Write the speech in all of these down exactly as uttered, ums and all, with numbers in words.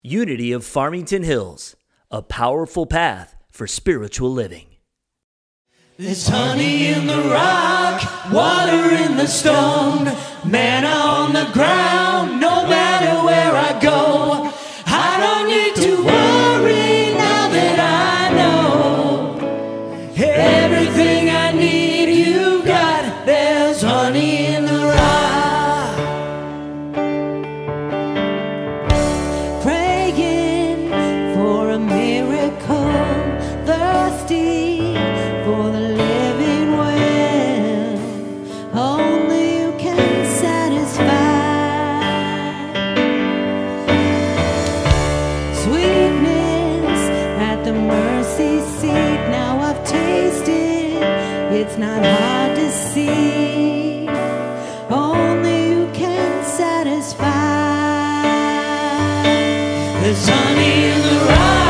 Unity of Farmington Hills, a powerful path for spiritual living. There's honey in the rock, water in the stone, manna on the ground, no matter where I go. I don't need to worry now that I know everything I need you got. There's honey in the rock. Praying for a miracle, thirsty for the living well. Only you can satisfy. Sweetness at the mercy seat. Now I've tasted, it's not hard to see. Only you can satisfy. There's honey in the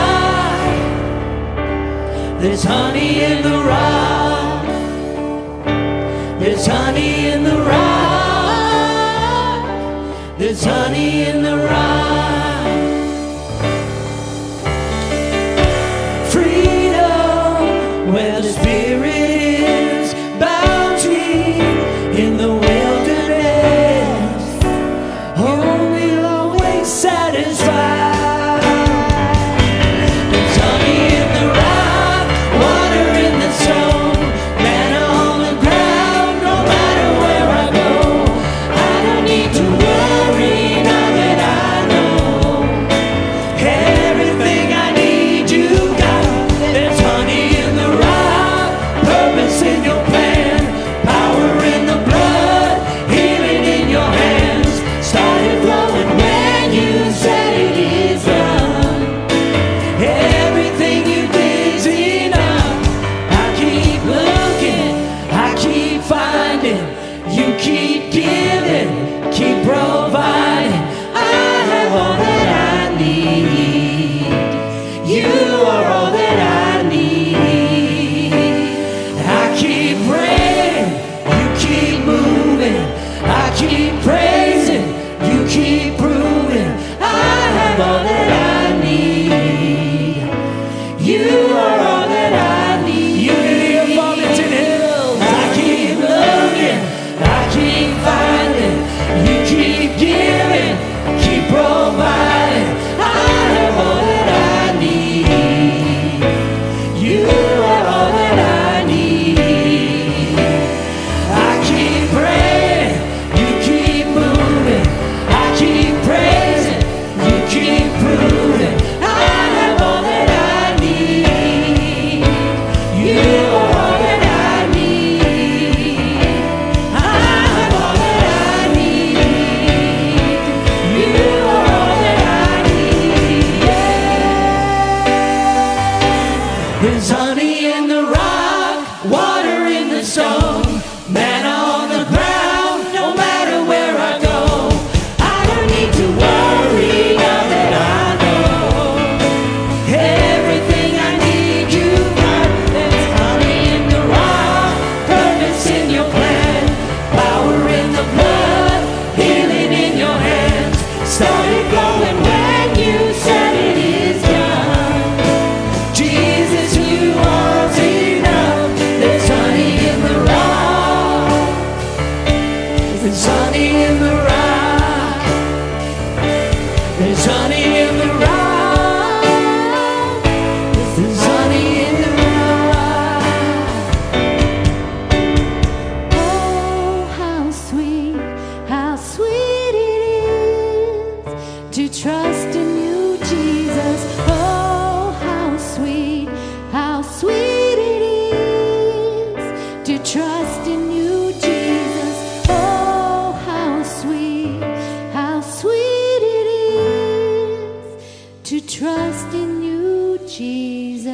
rock. There's honey in the rock. There's honey in the rock. There's honey in the rock. Freedom where the spirit is, bounty in the wilderness. Only always satisfied. There's honey in the rock, water in the stone, manna on the ground, no matter where I go. I don't need to worry now that I know everything I need you got. There's honey in the rock, purpose in your plan, power in the blood, healing in your hands. Started flowing when you said it is done. Everything you did's enough. I keep looking, I keep finding. You keep giving, keep providing. I have all that I need. You are all that I need. I keep praying, you keep moving. I keep praising, you keep proving. I have all that I need. You are all that I need. Unity of Farmington Hills. I keep looking, I keep finding. You keep giving, keep providing. I have all that I need. You are all that I need. I keep praying, you keep moving. I keep praising, you keep proving. I have all that I need. You are all that I need. I have all that I need. You are all that I need. Yeah. There's honey in the rock, water in the stone, manna on the ground, no matter where I go. I don't need to worry now that I know everything I need you got. There's honey in the rock, purpose in your plan, power in the blood, healing in your hands. Started flowing when you said it is done. Jesus, you are enough. There's honey in the rock. There's honey in the rock. There's honey in the rock. There's honey in the rock. Oh, how sweet, how sweet it is to trust in you, Jesus. Oh, how sweet, how sweet it is to trust in you, Jesus. Oh, how sweet, how sweet it is to trust in you, Jesus.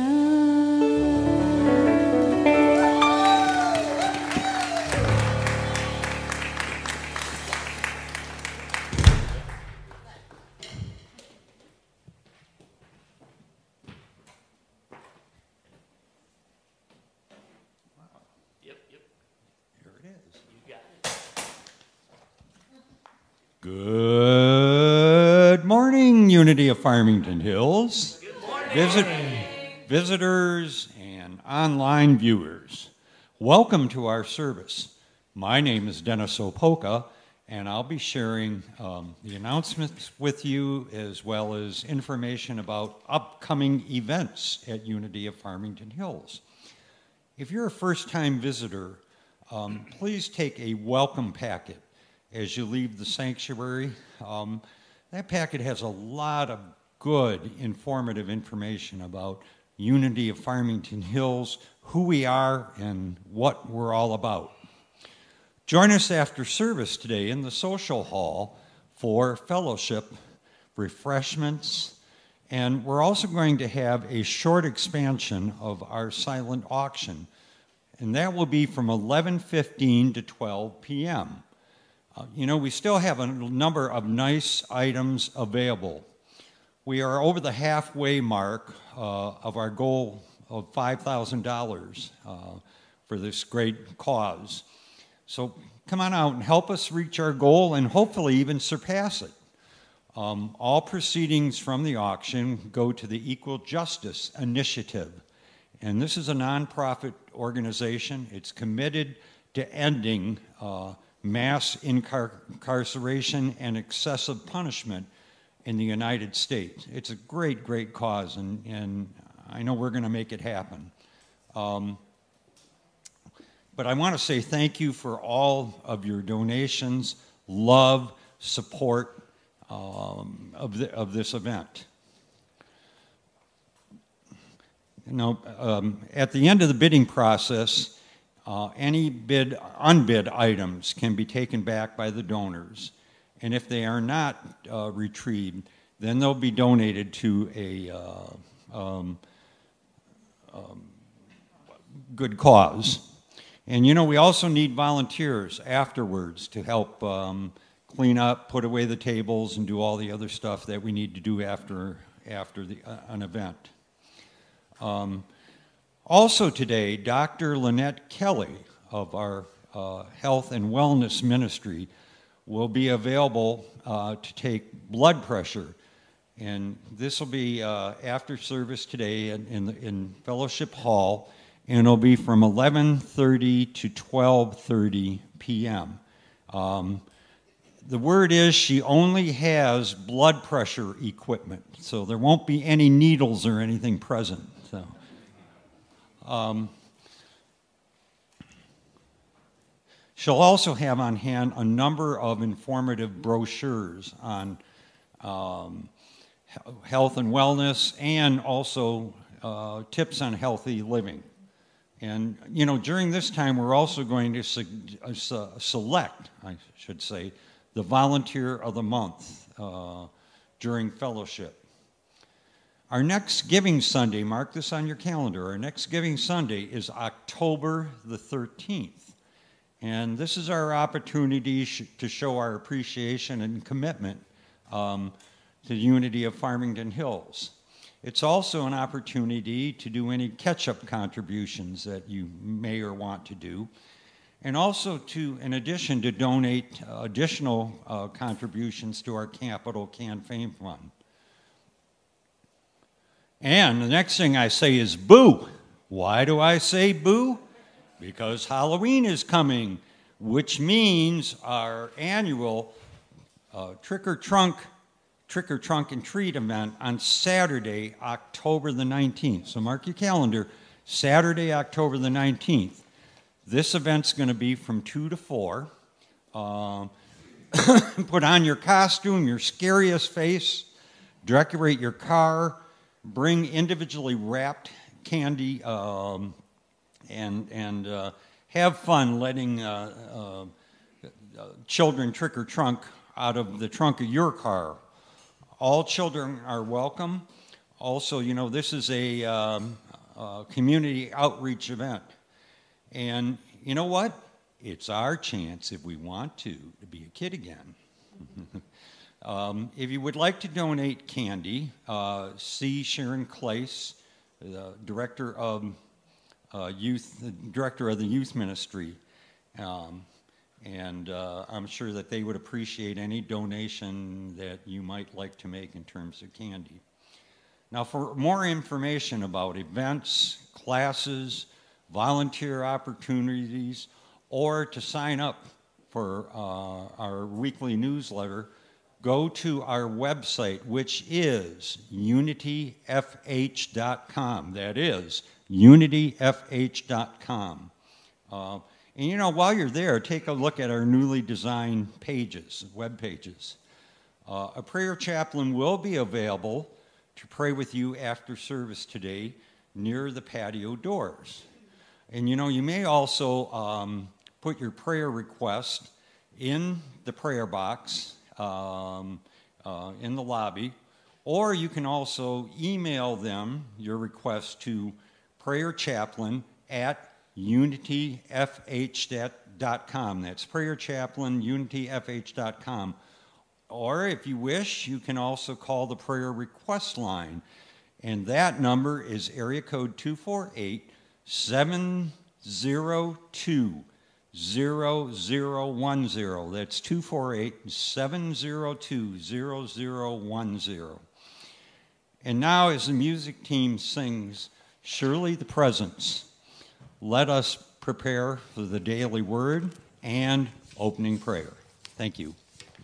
Good morning, Unity of Farmington Hills, visit, visitors, and online viewers. Welcome to our service. My name is Dennis Opoka, and I'll be sharing um, the announcements with you as well as information about upcoming events at Unity of Farmington Hills. If you're a first-time visitor, um, please take a welcome packet as you leave the sanctuary. Um, that packet has a lot of good, informative information about Unity of Farmington Hills, who we are, and what we're all about. Join us after service today in the social hall for fellowship, refreshments, and we're also going to have a short expansion of our silent auction, and that will be from eleven fifteen to twelve p.m. Uh, you know, we still have a number of nice items available. We are over the halfway mark uh, of our goal of five thousand dollars uh, for this great cause. So come on out and help us reach our goal and hopefully even surpass it. Um, all proceedings from the auction go to the Equal Justice Initiative. And this is a nonprofit organization. It's committed to ending uh, mass incar- incarceration and excessive punishment in the United States. It's a great, great cause, and, and I know we're going to make it happen. Um, but I want to say thank you for all of your donations, love, support um, of, the, of this event. You know, um, at the end of the bidding process, Uh, any bid, unbid items can be taken back by the donors, and if they are not uh, retrieved, then they'll be donated to a uh, um, um, good cause. And you know, we also need volunteers afterwards to help um, clean up, put away the tables, and do all the other stuff that we need to do after after the, uh, an event. Um, Also today, Doctor Lynette Kelly of our uh, Health and Wellness Ministry will be available uh, to take blood pressure. And this will be uh, after service today in, in, the, in Fellowship Hall, and it'll be from eleven thirty to twelve thirty p.m. Um, the word is she only has blood pressure equipment, so there won't be any needles or anything present. So. Um, she'll also have on hand a number of informative brochures on um, health and wellness, and also uh, tips on healthy living. And, you know, during this time, we're also going to se- uh, select, I should say, the Volunteer of the Month uh, during fellowship. Our next Giving Sunday, mark this on your calendar, our next Giving Sunday is October the thirteenth. And this is our opportunity sh- to show our appreciation and commitment um, to the Unity of Farmington Hills. It's also an opportunity to do any catch-up contributions that you may or want to do. And also to, in addition, to donate uh, additional uh, contributions to our Capital Campaign Fund. And the next thing I say is boo. Why do I say boo? Because Halloween is coming, which means our annual uh, Trick or Trunk, Trick or Trunk and Treat event on Saturday, October the nineteenth. So mark your calendar, Saturday, October the nineteenth. This event's going to be from two to four. Uh, put on your costume, your scariest face, decorate your car, bring individually wrapped candy, um, and and uh, have fun letting uh, uh, children trick or trunk out of the trunk of your car. All children are welcome. Also, you know, this is a, um, a community outreach event. And you know what? It's our chance, if we want to, to be a kid again. Um, if you would like to donate candy, uh, see Sharon Clace, the director of uh, youth, the director of the youth ministry. Um, And uh, I'm sure that they would appreciate any donation that you might like to make in terms of candy. Now, for more information about events, classes, volunteer opportunities, or to sign up for uh, our weekly newsletter, go to our website, which is unity f h dot com. That is unity f h dot com. Uh, and you know, while you're there, take a look at our newly designed pages, web pages. Uh, a prayer chaplain will be available to pray with you after service today near the patio doors. And you know, you may also um, put your prayer request in the prayer box um, uh, in the lobby, or you can also email them your request to prayerchaplain at unity f h dot com. That's prayerchaplain, unity f h dot com. Or if you wish, you can also call the prayer request line, and that number is area code two four eight, seven zero two, zero zero one zero. That's two four eight, seven zero two, zero zero one zero. And now as the music team sings Surely the Presence, let us prepare for the daily word and opening prayer. Thank you.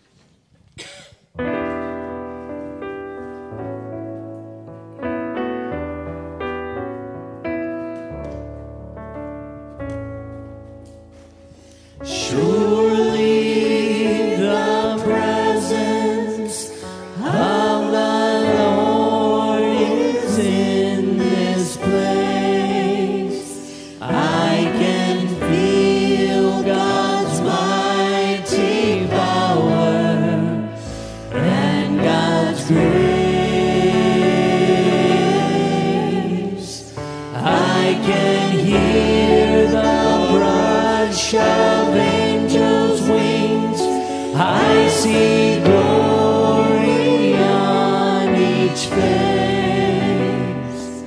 Surely the presence of the Lord is in this place. I can feel God's mighty power and God's grace. I can hear the brush of angels' wings. I see glory on each face.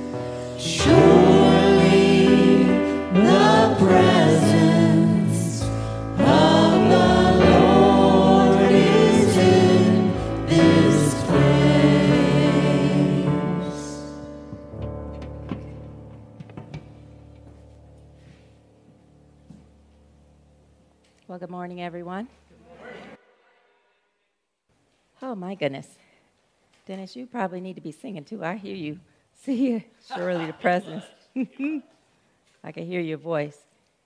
Surely the presence of the Lord is in this place. Well, good morning, everyone. Good morning. Oh, my goodness. Dennis, you probably need to be singing, too. I hear you. See you. Surely the presence. I can hear your voice.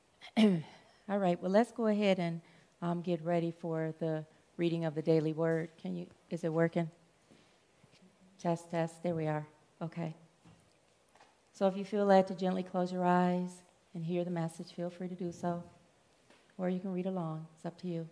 All right, well, let's go ahead and um, get ready for the reading of the daily word. Can you, is it working? Test, test. There we are. Okay. So if you feel led to gently close your eyes and hear the message, feel free to do so. Or you can read along. It's up to you.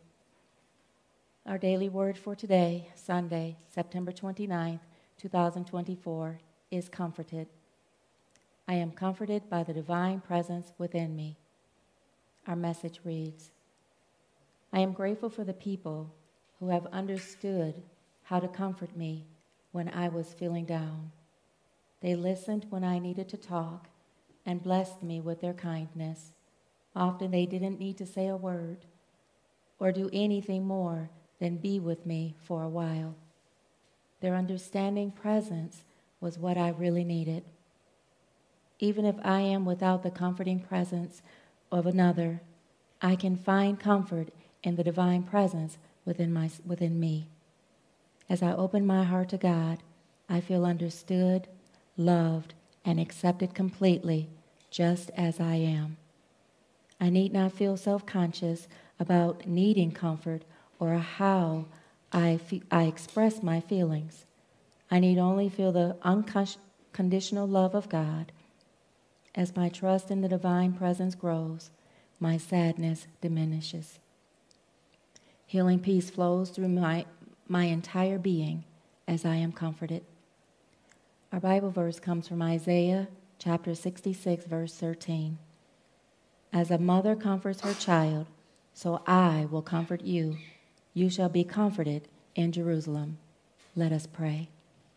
Our daily word for today, Sunday, September twenty-ninth, twenty twenty-four, is comforted. I am comforted by the divine presence within me. Our message reads, I am grateful for the people who have understood how to comfort me when I was feeling down. They listened when I needed to talk and blessed me with their kindness. Often they didn't need to say a word or do anything more than be with me for a while. Their understanding presence was what I really needed. Even if I am without the comforting presence of another, I can find comfort in the divine presence within my, within me. As I open my heart to God, I feel understood, loved, and accepted completely, just as I am. I need not feel self-conscious about needing comfort or how I, fe- I express my feelings. I need only feel the unconditional love of God. As my trust in the divine presence grows, my sadness diminishes. Healing peace flows through my, my entire being as I am comforted. Our Bible verse comes from Isaiah chapter sixty-six, verse thirteen. As a mother comforts her child, so I will comfort you. You shall be comforted in Jerusalem. Let us pray.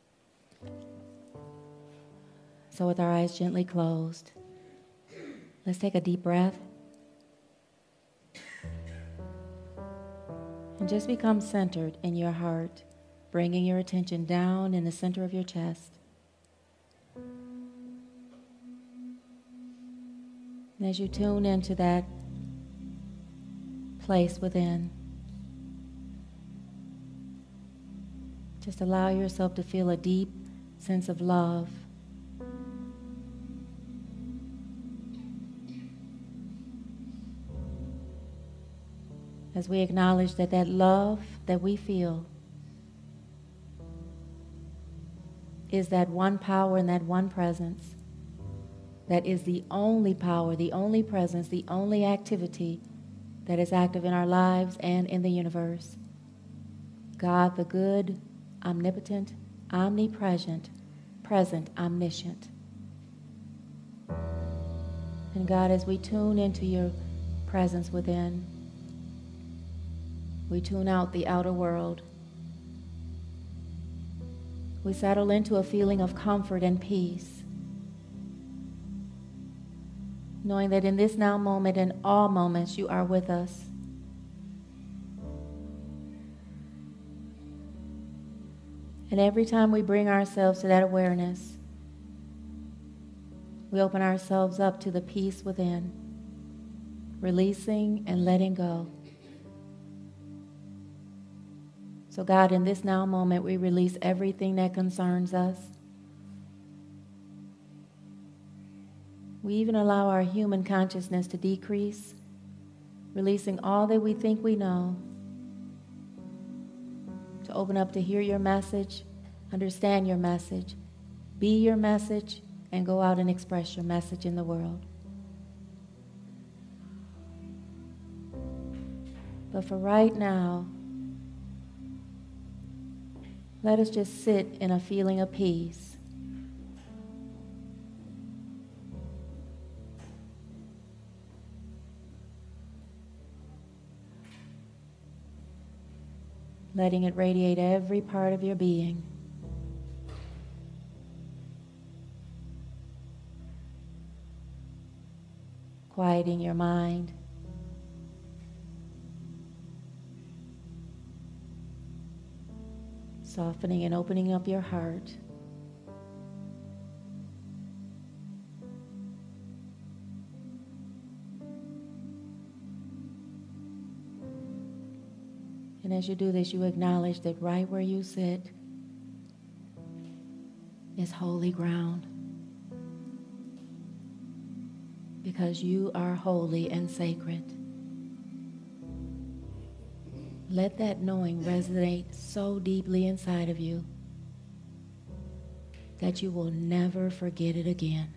So with our eyes gently closed, let's take a deep breath. just become centered in your heart, bringing your attention down in the center of your chest. And as you tune into that place within, just allow yourself to feel a deep sense of love. As we acknowledge that that love that we feel is that one power and that one presence that is the only power, the only presence, the only activity that is active in our lives and in the universe. God, the good, omnipotent, omnipresent, present, omniscient. And God, as we tune into your presence within, we tune out the outer world. We settle into a feeling of comfort and peace, knowing that in this now moment and all moments you are with us. And every time we bring ourselves to that awareness, we open ourselves up to the peace within, releasing and letting go. So God, in this now moment, we release everything that concerns us. We even allow our human consciousness to decrease, releasing all that we think we know, to open up to hear your message, understand your message, be your message, and go out and express your message in the world. But for right now, let us just sit in a feeling of peace. Letting it radiate every part of your being. Quieting your mind. Softening and opening up your heart. And as you do this, you acknowledge that right where you sit is holy ground. Because you are holy and sacred. Let that knowing resonate so deeply inside of you that you will never forget it again.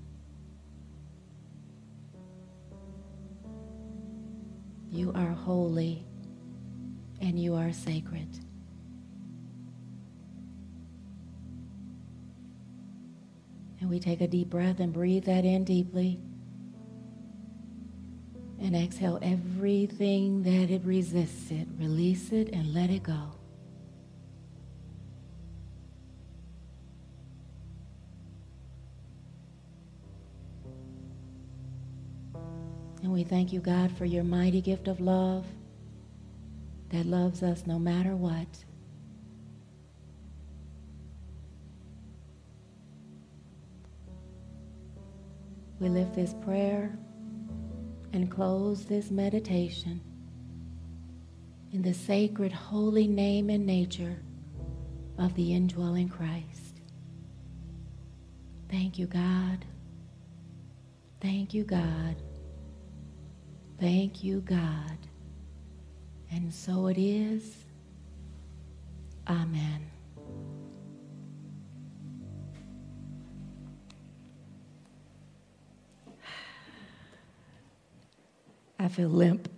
You are holy and you are sacred. And we take a deep breath and breathe that in deeply. And exhale everything that it resists it. Release it and let it go. And we thank you, God, for your mighty gift of love that loves us no matter what. We lift this prayer and close this meditation in the sacred holy name and nature of the indwelling Christ. Thank you, God. Thank you, God. Thank you, God. And so it is. Amen. I feel limp.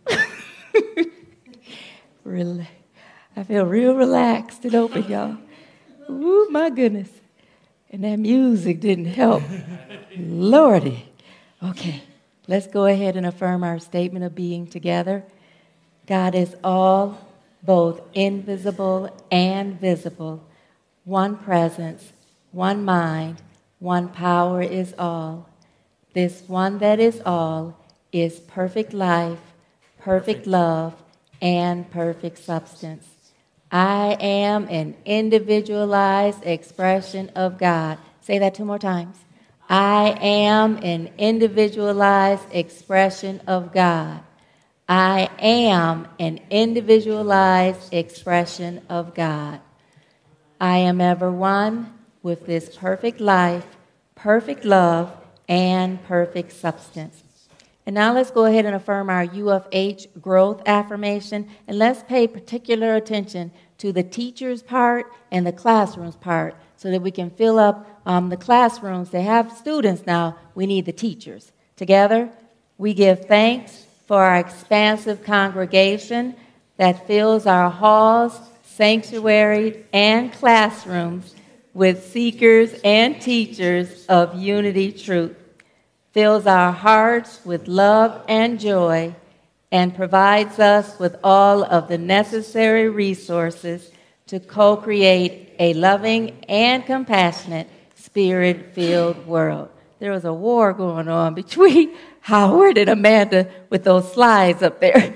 Rel- I feel real relaxed and open, y'all. Ooh, my goodness. And that music didn't help. Lordy. Okay, let's go ahead and affirm our statement of being together. God is all, both invisible and visible. One presence, one mind, one power is all. This one that is all is perfect life, perfect love, and perfect substance. I am an individualized expression of God. Say that two more times. I am an individualized expression of God. I am an individualized expression of God. I am ever one with this perfect life, perfect love, and perfect substance. And now let's go ahead and affirm our U F H growth affirmation, and let's pay particular attention to the teachers part and the classrooms part so that we can fill up um, the classrooms. They have students now. We need the teachers. Together, we give thanks for our expansive congregation that fills our halls, sanctuary, and classrooms with seekers and teachers of unity truth, fills our hearts with love and joy, and provides us with all of the necessary resources to co-create a loving and compassionate, spirit-filled world. There was a war going on between Howard and Amanda with those slides up there.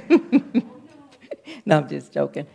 No, I'm just joking.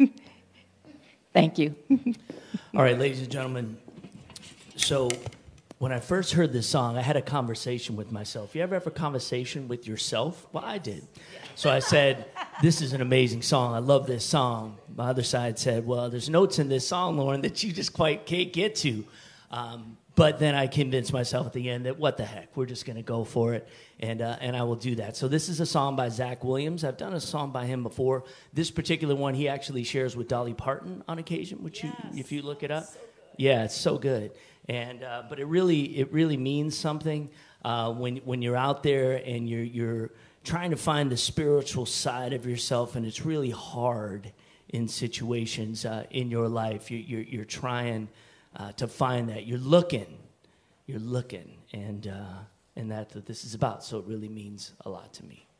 Thank you. All right, ladies and gentlemen. So when I first heard this song, I had a conversation with myself. You ever have a conversation with yourself? Well, I did. So I said, this is an amazing song. I love this song. My other side said, well, there's notes in this song, Lauren, that you just quite can't get to. Um, but then I convinced myself at the end that what the heck, we're just going to go for it, and uh, and I will do that. So this is a song by Zach Williams. I've done a song by him before. This particular one he actually shares with Dolly Parton on occasion, which yes. you, if you look it up. So yeah, it's so good. And uh, but it really it really means something uh, when when you're out there and you're you're trying to find the spiritual side of yourself, and it's really hard in situations uh, in your life. You, you're you're trying uh, to find that. You're looking, you're looking, and uh, and that's what this is about. So it really means a lot to me.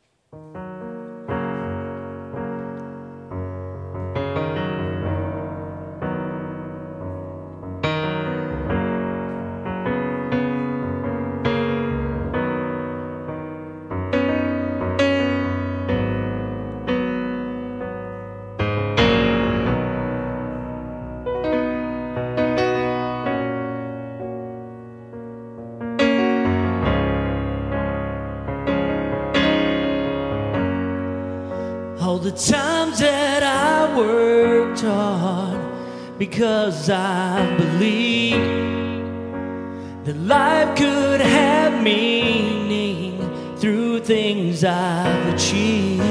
All the times that I worked hard because I believed that life could have meaning through things I've achieved.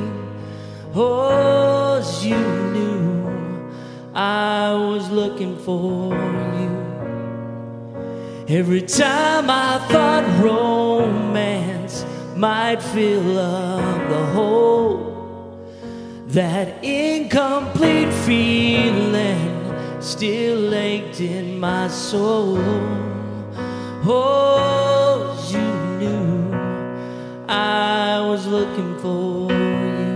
Oh, as you knew I was looking for you. Every time I thought romance might fill up the hole, that incomplete feeling still ached in my soul. Oh, you knew I was looking for you.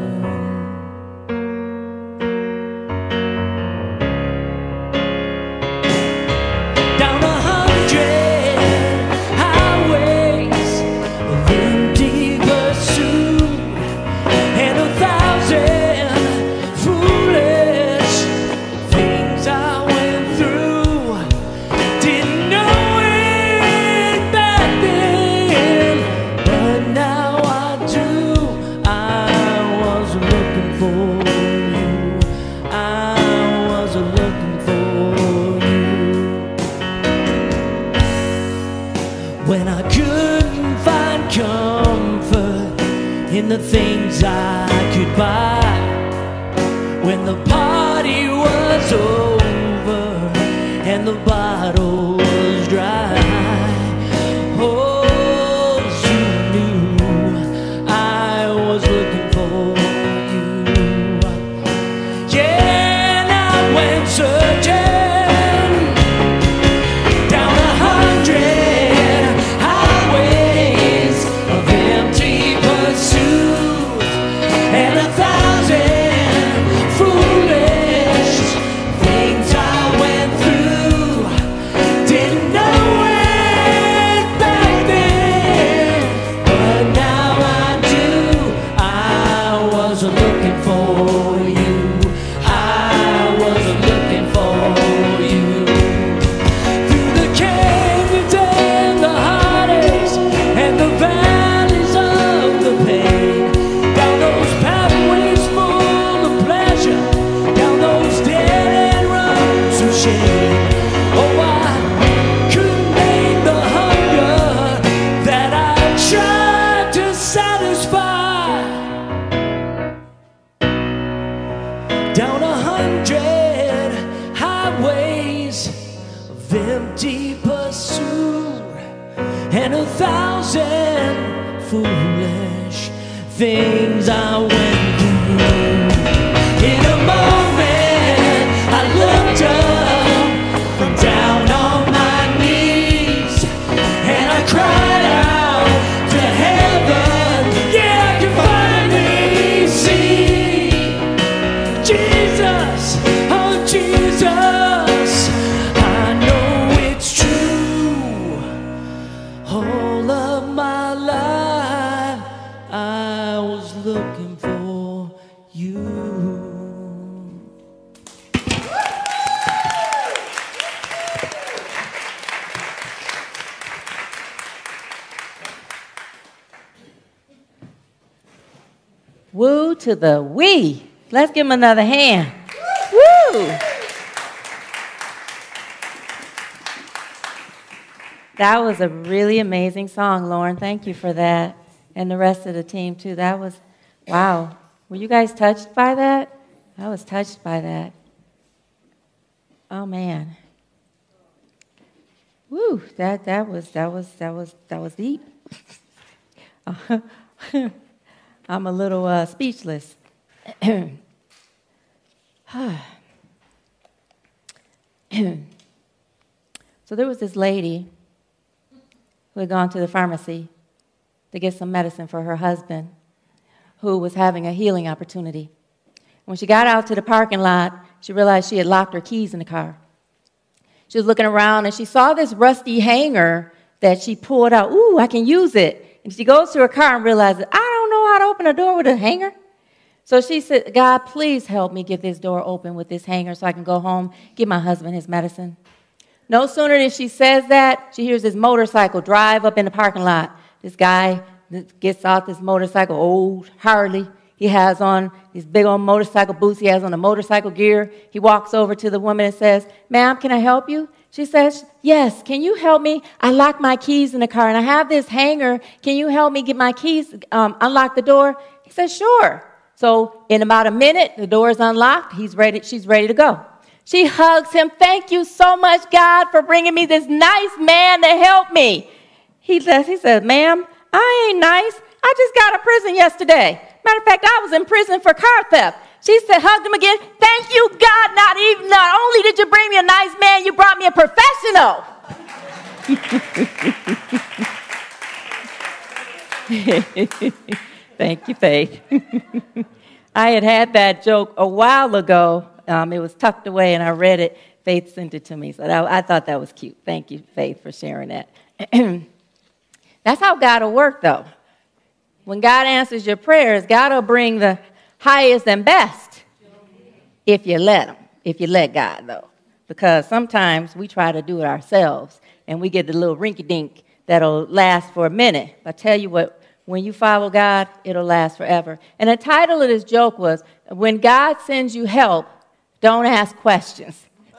Down a hundred highways of empty pursuit, and a thousand in the things I could buy. When the party was over and the bottle was dry, oh, you knew I was looking for you. Yeah, and I went searching down a hundred highways of empty pursuit, and a thousand foolish things I went through. Didn't know it back empty pursuit and a thousand foolish things I went through. In a moment, I looked up from down on my knees and I cried out to heaven. Yeah, I can finally see Jesus, oh Jesus, I know it's true. All of my life I was looking for you. Woo to the we. Let's give him another hand. Woo! That was a really amazing song, Lauren. Thank you for that. And the rest of the team, too. That was, wow. Were you guys touched by that? I was touched by that. Oh, man. Woo, that, that was, that was, that was, that was deep. I'm a little uh, speechless. So there was this lady who had gone to the pharmacy to get some medicine for her husband who was having a healing opportunity. When she got out to the parking lot, she realized she had locked her keys in the car. She was looking around and she saw this rusty hanger that she pulled out. Ooh, I can use it. And she goes to her car and realizes, I don't know how to open a door with a hanger. So she said, God, please help me get this door open with this hanger so I can go home, give my husband his medicine. No sooner than she says that, she hears this motorcycle drive up in the parking lot. This guy gets out this motorcycle, old Harley. He has on these big old motorcycle boots. He has on a motorcycle gear. He walks over to the woman and says, ma'am, can I help you? She says, yes, can you help me? I locked my keys in the car and I have this hanger. Can you help me get my keys, um, unlock the door? He says, sure. So in about a minute, the door is unlocked. He's ready. She's ready to go. She hugs him. Thank you so much, God, for bringing me this nice man to help me. He says, he says, ma'am, I ain't nice. I just got out of prison yesterday. Matter of fact, I was in prison for car theft. She said, hugged him again. Thank you, God. Not even, not only did you bring me a nice man, you brought me a professional. Thank you, Faith. I had had that joke a while ago. Um, it was tucked away, and I read it. Faith sent it to me, so that, I thought that was cute. Thank you, Faith, for sharing that. That's how God will work, though. When God answers your prayers, God will bring the highest and best if you let him, if you let God, though. Because sometimes we try to do it ourselves, and we get the little rinky-dink that'll last for a minute. I tell you what, when you follow God, it'll last forever. And the title of this joke was, when God sends you help, don't ask questions.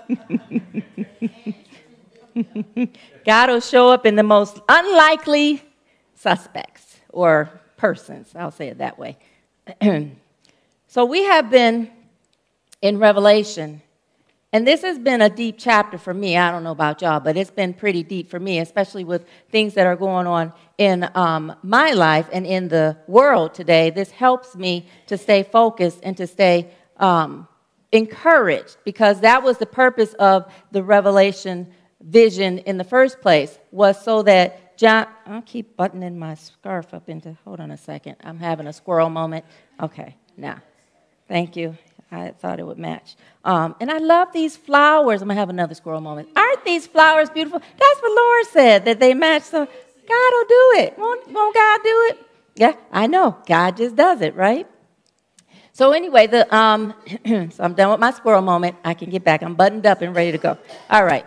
God will show up in the most unlikely suspects or persons. I'll say it that way. So we have been in Revelation, and this has been a deep chapter for me. I don't know about y'all, but it's been pretty deep for me, especially with things that are going on in um, my life and in the world today. This helps me to stay focused and to stay um, encouraged, because that was the purpose of the Revelation vision in the first place, was so that John, I'll keep buttoning my scarf up into, hold on a second. I'm having a squirrel moment. Okay, now, thank you. I thought it would match. Um, and I love these flowers. I'm going to have another squirrel moment. Aren't these flowers beautiful? That's what Laura said, that they match. So God will do it. Won't, won't God do it? Yeah, I know. God just does it, right? So anyway, the um, so I'm done with my squirrel moment. I can get back. I'm buttoned up and ready to go. All right.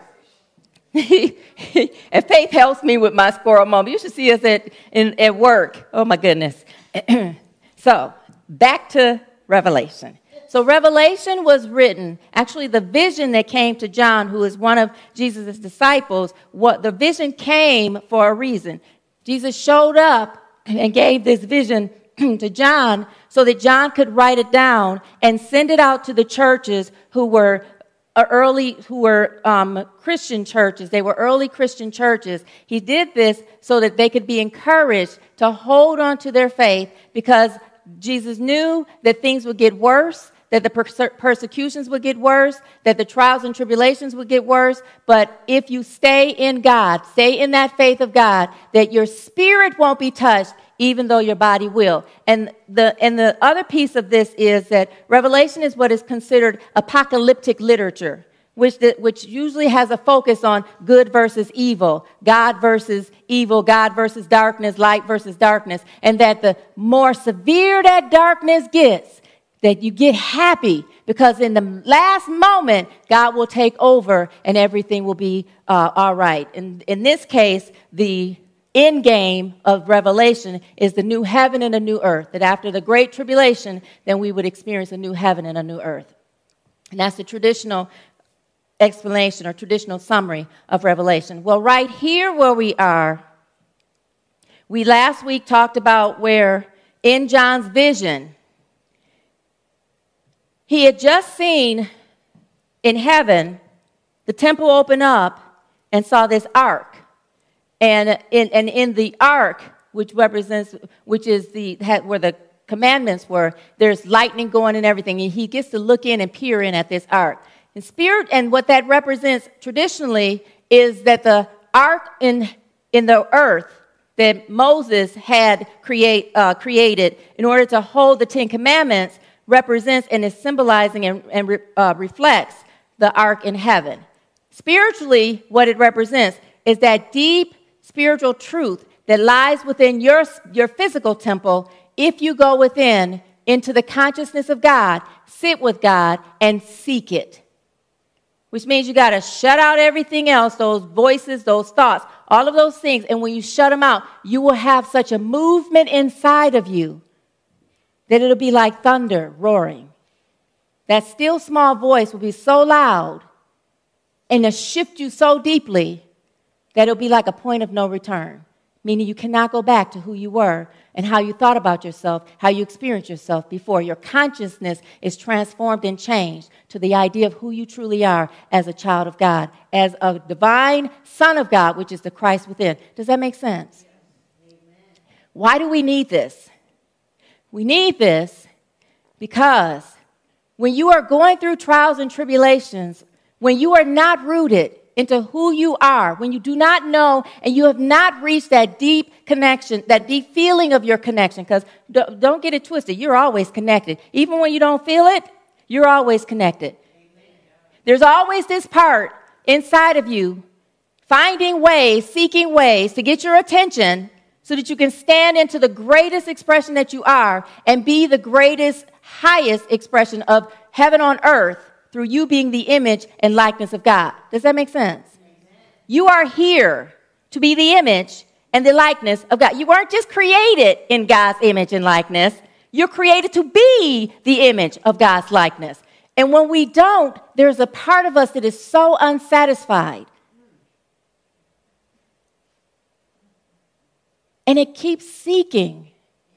And Faith helps me with my squirrel moment. You should see us at, in, at work. Oh, my goodness. So back to Revelation. So Revelation was written, actually the vision that came to John, who is one of Jesus' disciples, what the vision came for a reason. Jesus showed up and gave this vision to John so that John could write it down and send it out to the churches who were early, who were um, Christian churches. They were early Christian churches. He did this so that they could be encouraged to hold on to their faith, because Jesus knew that things would get worse, that the perse- persecutions would get worse, that the trials and tribulations would get worse. But if you stay in God, stay in that faith of God, that your spirit won't be touched, even though your body will. And the and the other piece of this is that Revelation is what is considered apocalyptic literature, which the, which usually has a focus on good versus evil, God versus evil, God versus darkness, light versus darkness, and that the more severe that darkness gets, that you get happy, because in the last moment, God will take over and everything will be uh, all right. And in this case, the end game of Revelation is the new heaven and a new earth, that after the great tribulation, then we would experience a new heaven and a new earth. And that's the traditional explanation or traditional summary of Revelation. Well, right here where we are, we last week talked about where in John's vision, he had just seen in heaven the temple open up and saw this ark. And in, and in the ark, which represents, which is the where the commandments were, there's lightning going and everything. And he gets to look in and peer in at this ark. And spirit, and what that represents traditionally is that the ark in in the earth that Moses had create uh, created in order to hold the Ten Commandments represents and is symbolizing and, and re, uh, reflects the ark in heaven. Spiritually, what it represents is that deep spiritual truth that lies within your, your physical temple if you go within into the consciousness of God, sit with God, and seek it. Which means you got to shut out everything else, those voices, those thoughts, all of those things. And when you shut them out, you will have such a movement inside of you that it'll be like thunder roaring. That still small voice will be so loud and to shift you so deeply that it'll be like a point of no return, meaning you cannot go back to who you were and how you thought about yourself, how you experienced yourself before. Your consciousness is transformed and changed to the idea of who you truly are as a child of God, as a divine son of God, which is the Christ within. Does that make sense? Yes. Why do we need this? We need this because when you are going through trials and tribulations, when you are not rooted into who you are, when you do not know and you have not reached that deep connection, that deep feeling of your connection, because don't get it twisted, you're always connected. Even when you don't feel it, you're always connected. Amen. There's always this part inside of you finding ways, seeking ways to get your attention so that you can stand into the greatest expression that you are and be the greatest, highest expression of heaven on earth, through you being the image and likeness of God. Does that make sense? Amen. You are here to be the image and the likeness of God. You weren't just created in God's image and likeness. You're created to be the image of God's likeness. And when we don't, there's a part of us that is so unsatisfied. And it keeps seeking.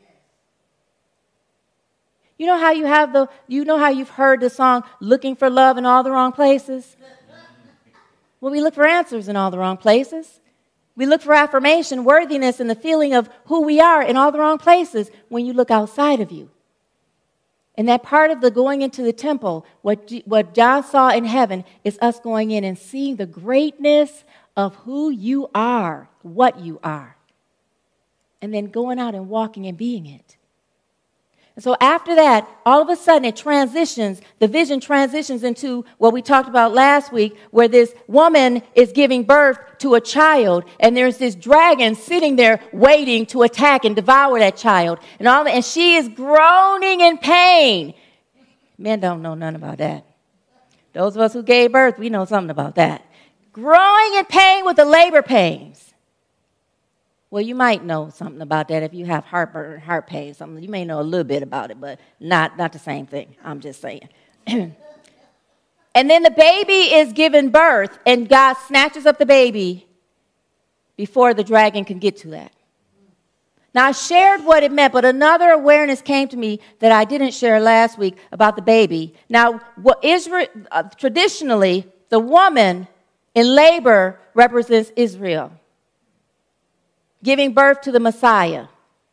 You know how you have the, you know how you've heard the song, looking for love in all the wrong places? Well, we look for answers in all the wrong places. We look for affirmation, worthiness, and the feeling of who we are in all the wrong places when you look outside of you. And that part of the going into the temple, what, what John saw in heaven, is us going in and seeing the greatness of who you are, what you are. And then going out and walking and being it. And so after that, all of a sudden it transitions, the vision transitions into what we talked about last week, where this woman is giving birth to a child, and there's this dragon sitting there waiting to attack and devour that child. And all, and she is groaning in pain. Men don't know nothing about that. Those of us who gave birth, we know something about that. Growing in pain with the labor pains. Well, you might know something about that if you have heartburn, heart pain, something. You may know a little bit about it, but not, not the same thing. I'm just saying. And then the baby is given birth, and God snatches up the baby before the dragon can get to that. Now, I shared what it meant, but another awareness came to me that I didn't share last week about the baby. Now, what Israel, uh, traditionally, the woman in labor represents Israel, giving birth to the Messiah.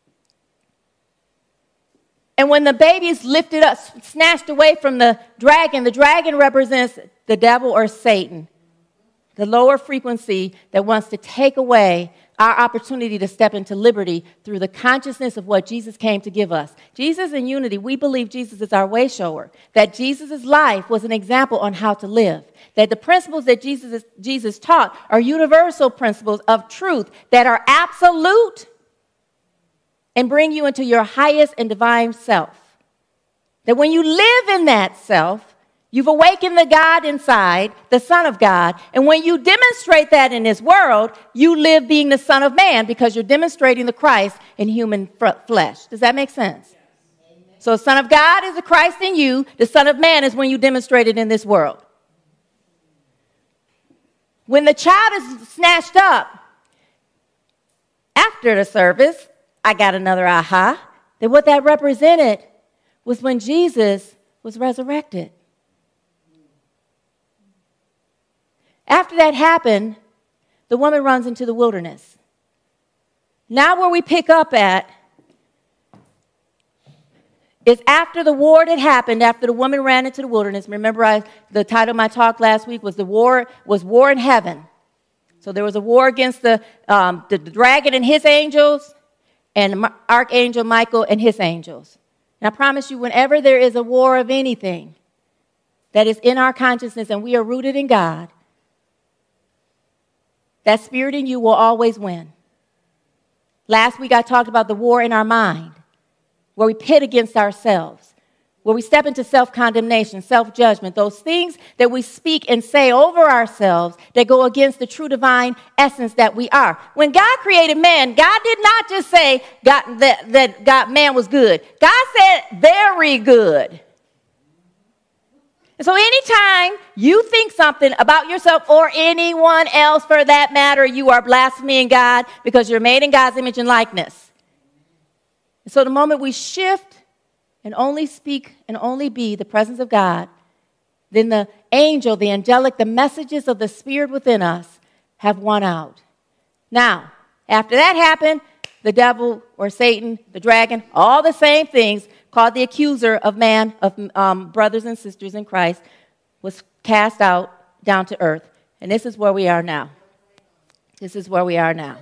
And when the baby is lifted up, snatched away from the dragon, the dragon represents the devil or Satan, the lower frequency that wants to take away our opportunity to step into liberty through the consciousness of what Jesus came to give us. Jesus in unity, we believe Jesus is our way shower, that Jesus' life was an example on how to live, that the principles that Jesus, is, Jesus taught are universal principles of truth that are absolute and bring you into your highest and divine self. That when you live in that self, you've awakened the God inside, the Son of God. And when you demonstrate that in this world, you live being the Son of Man because you're demonstrating the Christ in human flesh. Does that make sense? Yes. So the Son of God is the Christ in you. The Son of Man is when you demonstrate it in this world. When the child is snatched up after the service, I got another aha, that what that represented was when Jesus was resurrected. After that happened, the woman runs into the wilderness. Now where we pick up at is after the war that happened, after the woman ran into the wilderness. Remember, I, the title of my talk last week was the war was war in heaven. So there was a war against the, um, the, the dragon and his angels, and Archangel Michael and his angels. And I promise you, whenever there is a war of anything that is in our consciousness and we are rooted in God, that spirit in you will always win. Last week I talked about the war in our mind, where we pit against ourselves, where we step into self-condemnation, self-judgment, those things that we speak and say over ourselves that go against the true divine essence that we are. When God created man, God did not just say God, that, that God, man was good. God said very good. And so anytime you think something about yourself or anyone else for that matter, you are blaspheming God because you're made in God's image and likeness. And so the moment we shift and only speak and only be the presence of God, then the angel, the angelic, the messages of the Spirit within us have won out. Now, after that happened, the devil or Satan, the dragon, all the same things, called the accuser of man, of um, brothers and sisters in Christ, was cast out down to earth. And this is where we are now. This is where we are now.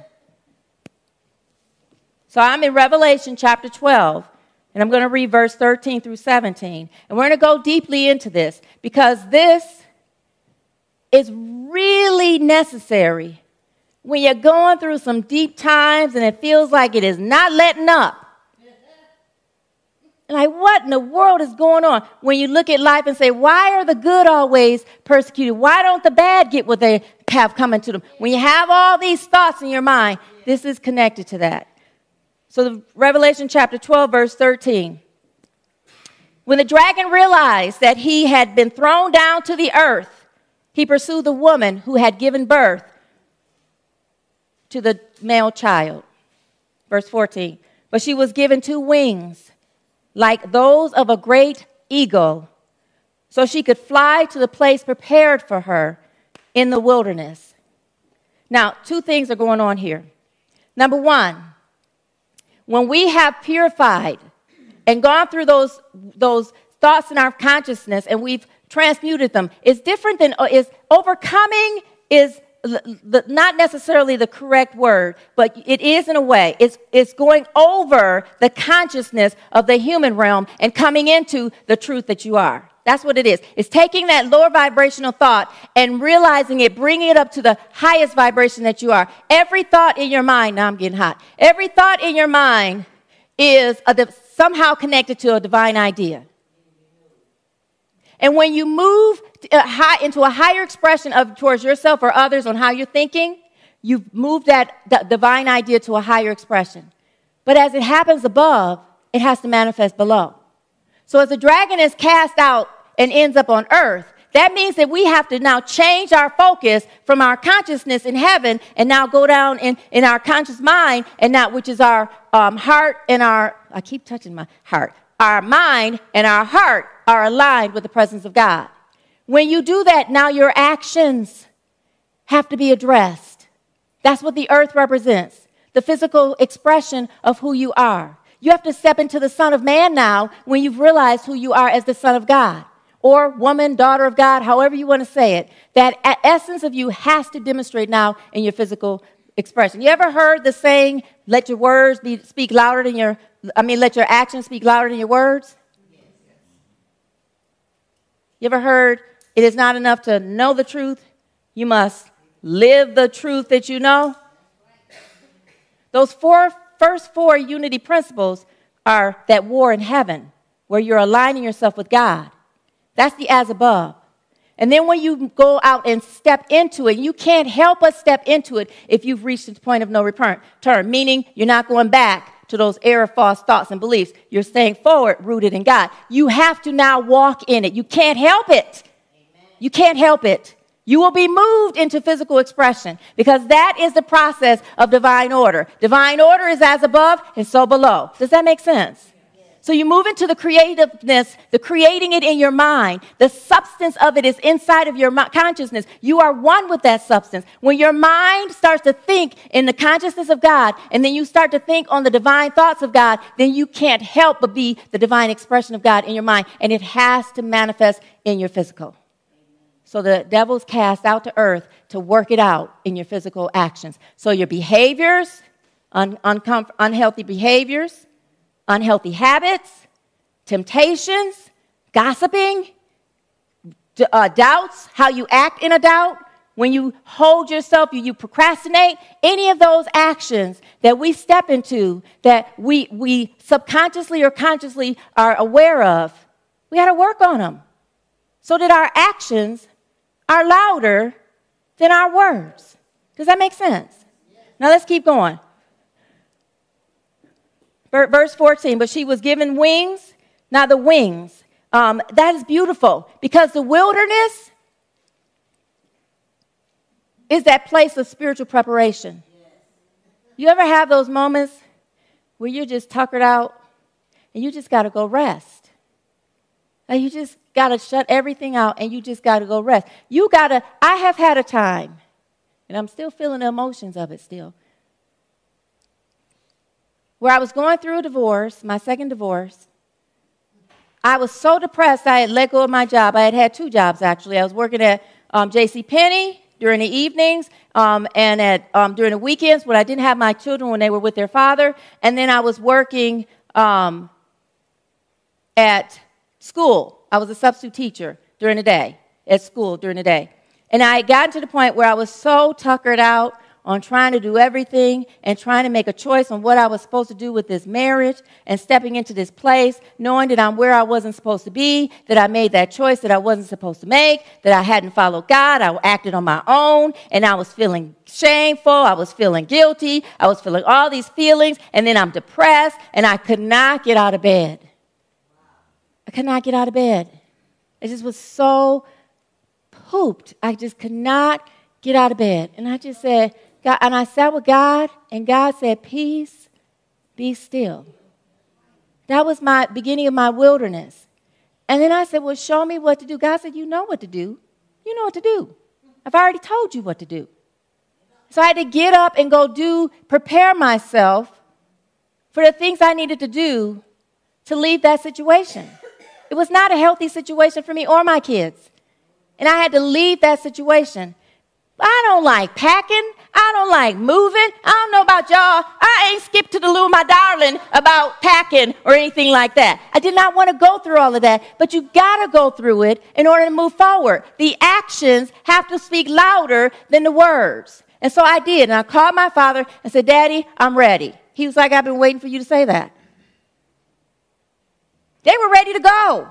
So I'm in Revelation chapter twelve, and I'm going to read verse thirteen through seventeen. And we're going to go deeply into this because this is really necessary when you're going through some deep times and it feels like it is not letting up. Like, what in the world is going on? When you look at life and say, why are the good always persecuted? Why don't the bad get what they have coming to them? When you have all these thoughts in your mind, this is connected to that. So the Revelation chapter twelve, verse thirteen. When the dragon realized that he had been thrown down to the earth, he pursued the woman who had given birth to the male child. Verse fourteen. But she was given two wings, like those of a great eagle, so she could fly to the place prepared for her in the wilderness. Now, two things are going on here. Number one, when we have purified and gone through those, those thoughts in our consciousness and we've transmuted them, it's different than, is overcoming is The, not necessarily the correct word, but it is in a way. It's, it's going over the consciousness of the human realm and coming into the truth that you are. That's what it is. It's taking that lower vibrational thought and realizing it, bringing it up to the highest vibration that you are. Every thought in your mind, now I'm getting hot. Every thought in your mind is a, somehow connected to a divine idea. And when you move high, into a higher expression of towards yourself or others on how you're thinking, you've moved that, that divine idea to a higher expression. But as it happens above, it has to manifest below. So as the dragon is cast out and ends up on earth, That means that we have to now change our focus from our consciousness in heaven and now go down in, in our conscious mind, and now, which is our um, heart and our, I keep touching my heart, our mind and our heart are aligned with the presence of God. When you do that, now your actions have to be addressed. That's what the earth represents, the physical expression of who you are. You have to step into the Son of Man now when you've realized who you are as the Son of God, or woman, daughter of God, however you want to say it. That essence of you has to demonstrate now in your physical expression. You ever heard the saying, let your words be, speak louder than your, I mean, let your actions speak louder than your words? You ever heard, it is not enough to know the truth, you must live the truth that you know? Those four, first four unity principles are that war in heaven, where you're aligning yourself with God. That's the as above. And then when you go out and step into it, you can't help but step into it if you've reached the point of no return, meaning you're not going back to those error, false thoughts and beliefs. You're staying forward, rooted in God. You have to now walk in it. You can't help it. You can't help it. You will be moved into physical expression because that is the process of divine order. Divine order is as above and so below. Does that make sense? So you move into the creativeness, the creating it in your mind. The substance of it is inside of your consciousness. You are one with that substance. When your mind starts to think in the consciousness of God, and then you start to think on the divine thoughts of God, then you can't help but be the divine expression of God in your mind, and it has to manifest in your physical. So the devil's cast out to earth to work it out in your physical actions. So your behaviors, un- uncom- unhealthy behaviors, unhealthy habits, temptations, gossiping, d- uh, doubts, how you act in a doubt, when you hold yourself, you, you procrastinate, any of those actions that we step into that we, we subconsciously or consciously are aware of, we got to work on them so that our actions are louder than our words. Does that make sense? Now let's keep going. Verse fourteen, but she was given wings. Now the wings, um, that is beautiful because the wilderness is that place of spiritual preparation. You ever have those moments where you're just tuckered out and you just got to go rest? Like you just got to shut everything out and you just got to go rest. You got to, I have had a time, and I'm still feeling the emotions of it still, where I was going through a divorce, my second divorce. I was so depressed I had let go of my job. I had had two jobs, actually. I was working at um, JCPenney during the evenings um, and at um, during the weekends when I didn't have my children when they were with their father. And then I was working um, at school. I was a substitute teacher during the day, at school during the day. And I had gotten to the point where I was so tuckered out on trying to do everything and trying to make a choice on what I was supposed to do with this marriage and stepping into this place, knowing that I'm where I wasn't supposed to be, that I made that choice that I wasn't supposed to make, that I hadn't followed God, I acted on my own, and I was feeling shameful, I was feeling guilty, I was feeling all these feelings, and then I'm depressed, and I could not get out of bed. I could not get out of bed. It just was so pooped. I just could not get out of bed. And I just said, God, and I sat with God, and God said, peace, be still. That was my beginning of my wilderness. And then I said, well, show me what to do. God said, you know what to do. You know what to do. I've already told you what to do. So I had to get up and go do, prepare myself for the things I needed to do to leave that situation. It was not a healthy situation for me or my kids. And I had to leave that situation. I don't like packing. I don't like moving. I don't know about y'all. I ain't skipped to the loo, my darling, about packing or anything like that. I did not want to go through all of that, but you got to go through it in order to move forward. The actions have to speak louder than the words. And so I did. And I called my father and said, Daddy, I'm ready. He was like, I've been waiting for you to say that. They were ready to go.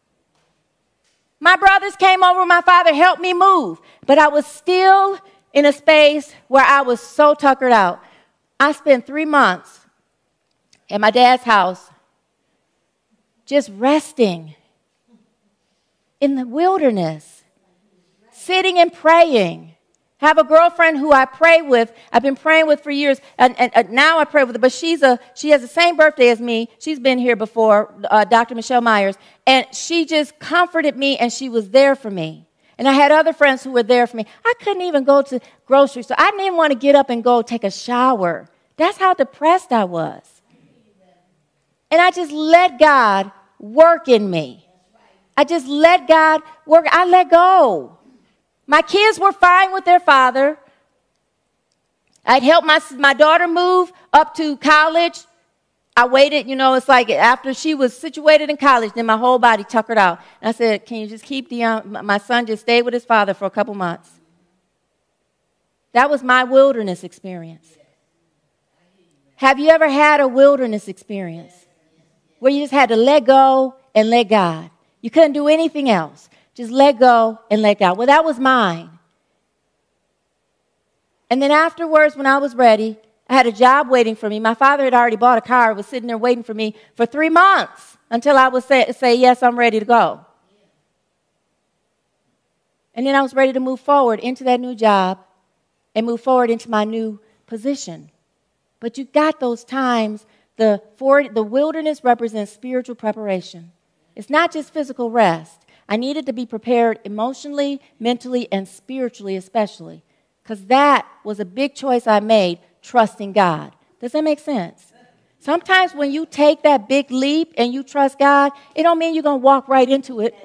My brothers came over, my father helped me move. But I was still in a space where I was so tuckered out. I spent three months at my dad's house just resting in the wilderness sitting and praying. I have a girlfriend who I pray with. I've been praying with for years, and, and, and now I pray with her. But she's a she has the same birthday as me. She's been here before, uh, Doctor Michelle Myers, and she just comforted me, and she was there for me. And I had other friends who were there for me. I couldn't even go to grocery store. I didn't even want to get up and go take a shower. That's how depressed I was. And I just let God work in me. I just let God work. I let go. My kids were fine with their father. I'd helped my, my daughter move up to college. I waited, you know, it's like after she was situated in college, then my whole body tuckered out. And I said, can you just keep Dion? My son just stayed with his father for a couple months. That was my wilderness experience. Have you ever had a wilderness experience where you just had to let go and let God? You couldn't do anything else. Just let go and let God. Well, that was mine. And then afterwards, when I was ready, I had a job waiting for me. My father had already bought a car. It was sitting there waiting for me for three months until I would say, say, yes, I'm ready to go. And then I was ready to move forward into that new job and move forward into my new position. But you got those times. The, for, the wilderness represents spiritual preparation. It's not just physical rest. I needed to be prepared emotionally, mentally, and spiritually especially, because that was a big choice I made, trusting God. Does that make sense? Sometimes when you take that big leap and you trust God, it don't mean you're going to walk right into it.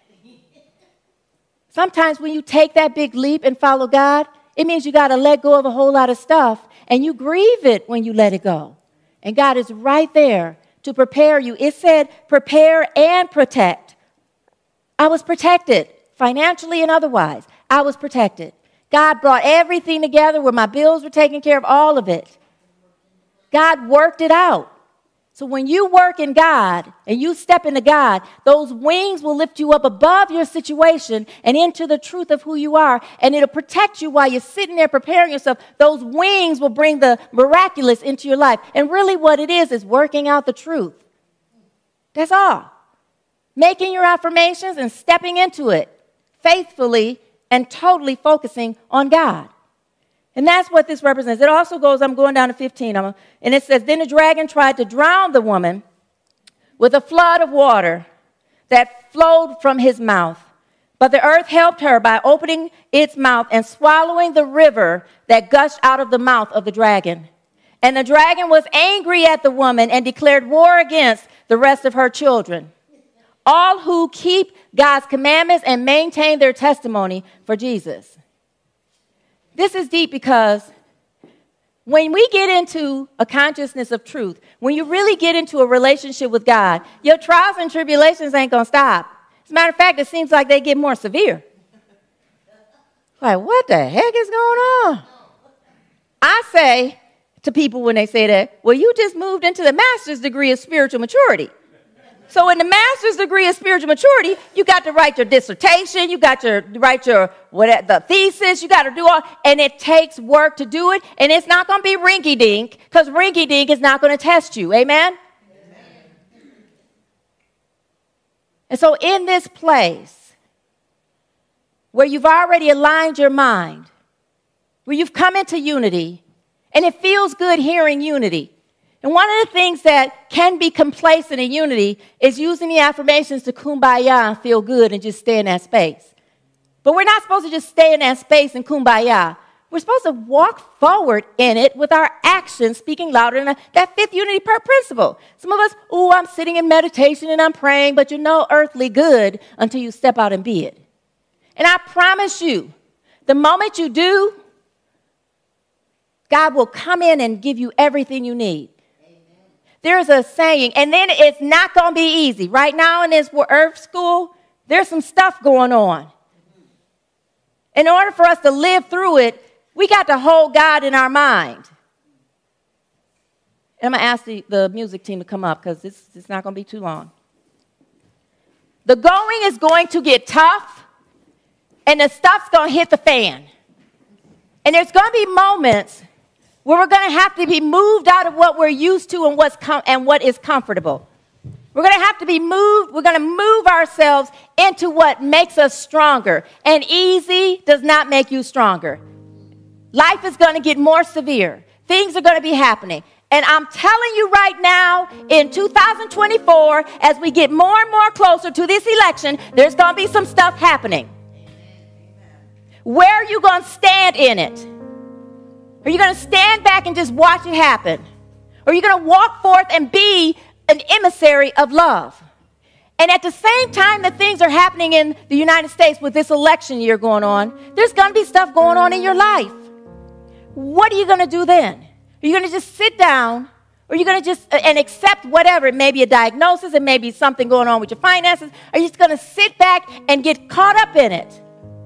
Sometimes when you take that big leap and follow God, it means you got to let go of a whole lot of stuff, and you grieve it when you let it go. And God is right there to prepare you. It said prepare and protect. I was protected, financially and otherwise. I was protected. God brought everything together where my bills were taken care of, all of it. God worked it out. So when you work in God and you step into God, those wings will lift you up above your situation and into the truth of who you are, and it'll protect you while you're sitting there preparing yourself. Those wings will bring the miraculous into your life. And really what it is is working out the truth. That's all. Making your affirmations and stepping into it faithfully and totally focusing on God. And that's what this represents. It also goes, I'm going down to fifteen, I'm, and it says, then the dragon tried to drown the woman with a flood of water that flowed from his mouth. But the earth helped her by opening its mouth and swallowing the river that gushed out of the mouth of the dragon. And the dragon was angry at the woman and declared war against the rest of her children, all who keep God's commandments and maintain their testimony for Jesus. This is deep because when we get into a consciousness of truth, when you really get into a relationship with God, your trials and tribulations ain't going to stop. As a matter of fact, it seems like they get more severe. Like, what the heck is going on? I say to people when they say that, well, you just moved into the master's degree of spiritual maturity. So in the master's degree of spiritual maturity, you got to write your dissertation, you got to write your what the thesis, you got to do all, and it takes work to do it, and it's not going to be rinky-dink, because rinky-dink is not going to test you. Amen? Amen? And so in this place, where you've already aligned your mind, where you've come into unity, and it feels good hearing unity. And one of the things that can be complacent in unity is using the affirmations to kumbaya and feel good and just stay in that space. But we're not supposed to just stay in that space and kumbaya. We're supposed to walk forward in it with our actions speaking louder than that fifth unity principle. Some of us, oh, I'm sitting in meditation and I'm praying, but you're no earthly good until you step out and be it. And I promise you, the moment you do, God will come in and give you everything you need. There's a saying, and then it's not going to be easy. Right now in this earth school, there's some stuff going on. In order for us to live through it, we got to hold God in our mind. And I'm going to ask the, the music team to come up because this it's not going to be too long. The going is going to get tough, and the stuff's going to hit the fan. And there's going to be moments where we're going to have to be moved out of what we're used to and what's com- and what is comfortable. We're We're going to have to be moved. We're going to move ourselves into what makes us stronger. And easy does not make you stronger. Life is going to get more severe. Things are going to be happening. And I'm telling you right now, in two thousand twenty-four, as we get more and more closer to this election, there's going to be some stuff happening. Where are you going to stand in it? Are you going to stand back and just watch it happen? Or are you going to walk forth and be an emissary of love? And at the same time that things are happening in the United States with this election year going on, there's going to be stuff going on in your life. What are you going to do then? Are you going to just sit down, or are you going to just, and accept whatever? It may be a diagnosis, it may be something going on with your finances. Are you just going to sit back and get caught up in it?